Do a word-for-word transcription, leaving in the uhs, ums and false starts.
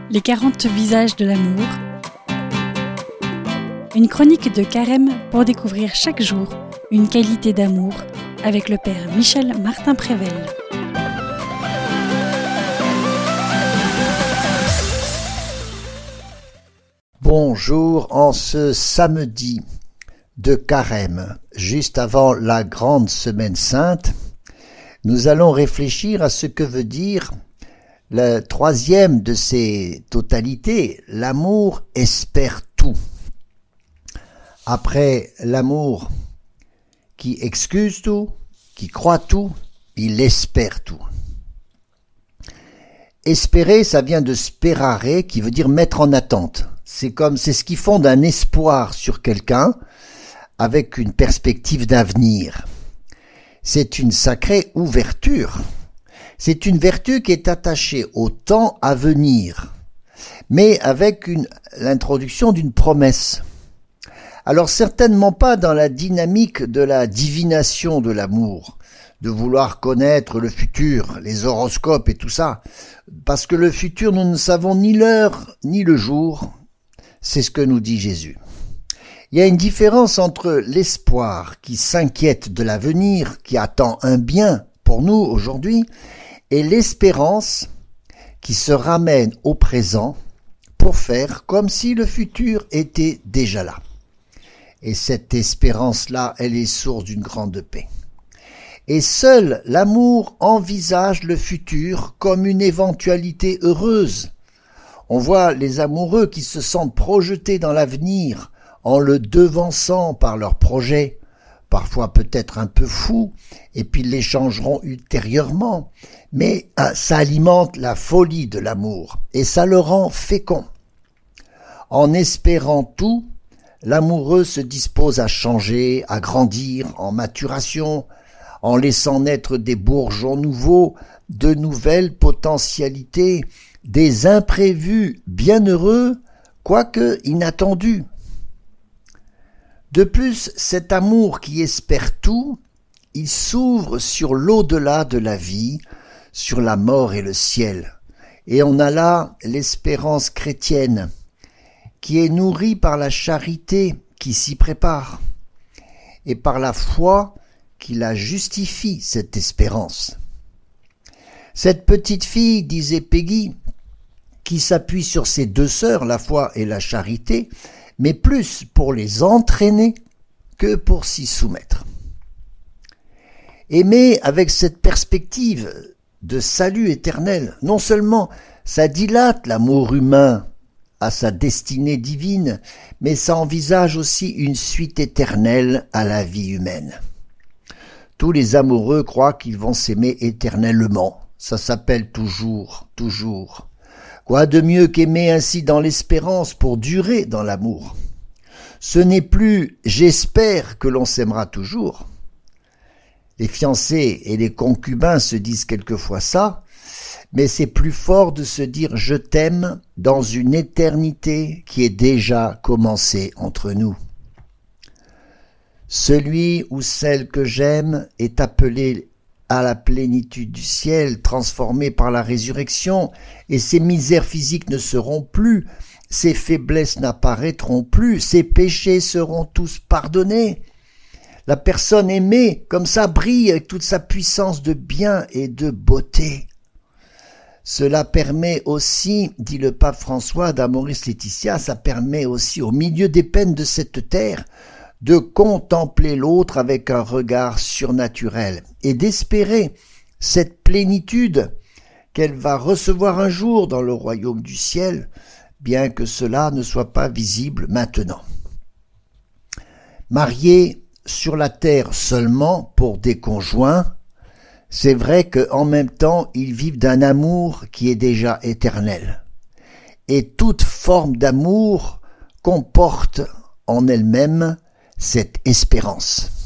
Les quarante visages de l'amour. Une chronique de Carême pour découvrir chaque jour une qualité d'amour avec le Père Michel Martin-Prével. Bonjour, en ce samedi de Carême, juste avant la grande semaine sainte, nous allons réfléchir à ce que veut dire le troisième de ces totalités, l'amour espère tout. Après l'amour qui excuse tout, qui croit tout, il espère tout. Espérer, ça vient de sperare, qui veut dire mettre en attente. C'est comme, c'est ce qui fonde un espoir sur quelqu'un avec une perspective d'avenir. C'est une sacrée ouverture. C'est une vertu qui est attachée au temps à venir, mais avec une, l'introduction d'une promesse. Alors certainement pas dans la dynamique de la divination de l'amour, de vouloir connaître le futur, les horoscopes et tout ça, parce que le futur, nous ne savons ni l'heure ni le jour, c'est ce que nous dit Jésus. Il y a une différence entre l'espoir qui s'inquiète de l'avenir, qui attend un bien pour nous aujourd'hui, et l'espérance qui se ramène au présent pour faire comme si le futur était déjà là. Et cette espérance-là, elle est source d'une grande paix. Et seul l'amour envisage le futur comme une éventualité heureuse. On voit les amoureux qui se sentent projetés dans l'avenir en le devançant par leurs projets, parfois peut-être un peu fous, et puis ils les changeront ultérieurement. Mais ça alimente la folie de l'amour, et ça le rend fécond. En espérant tout, l'amoureux se dispose à changer, à grandir en maturation, en laissant naître des bourgeons nouveaux, de nouvelles potentialités, des imprévus bienheureux, quoique inattendus. De plus, cet amour qui espère tout, il s'ouvre sur l'au-delà de la vie, sur la mort et le ciel. Et on a là l'espérance chrétienne, qui est nourrie par la charité qui s'y prépare, et par la foi qui la justifie, cette espérance. Cette petite fille, disait Peggy, qui s'appuie sur ses deux sœurs, la foi et la charité, mais plus pour les entraîner que pour s'y soumettre. Aimer avec cette perspective de salut éternel, non seulement ça dilate l'amour humain à sa destinée divine, mais ça envisage aussi une suite éternelle à la vie humaine. Tous les amoureux croient qu'ils vont s'aimer éternellement. Ça s'appelle toujours, toujours. Quoi de mieux qu'aimer ainsi dans l'espérance pour durer dans l'amour? Ce n'est plus « j'espère que l'on s'aimera toujours ». Les fiancés et les concubins se disent quelquefois ça, mais c'est plus fort de se dire « je t'aime » dans une éternité qui est déjà commencée entre nous. Celui ou celle que j'aime est appelé à la plénitude du ciel, transformé par la résurrection, et ses misères physiques ne seront plus, ses faiblesses n'apparaîtront plus, ses péchés seront tous pardonnés. La personne aimée, comme ça, brille avec toute sa puissance de bien et de beauté. Cela permet aussi, dit le pape François d'Amoris Laetitia, ça permet aussi, au milieu des peines de cette terre, de contempler l'autre avec un regard surnaturel et d'espérer cette plénitude qu'elle va recevoir un jour dans le royaume du ciel, bien que cela ne soit pas visible maintenant. Mariés sur la terre seulement pour des conjoints, c'est vrai qu'en même temps, ils vivent d'un amour qui est déjà éternel. Et toute forme d'amour comporte en elle-même cette espérance.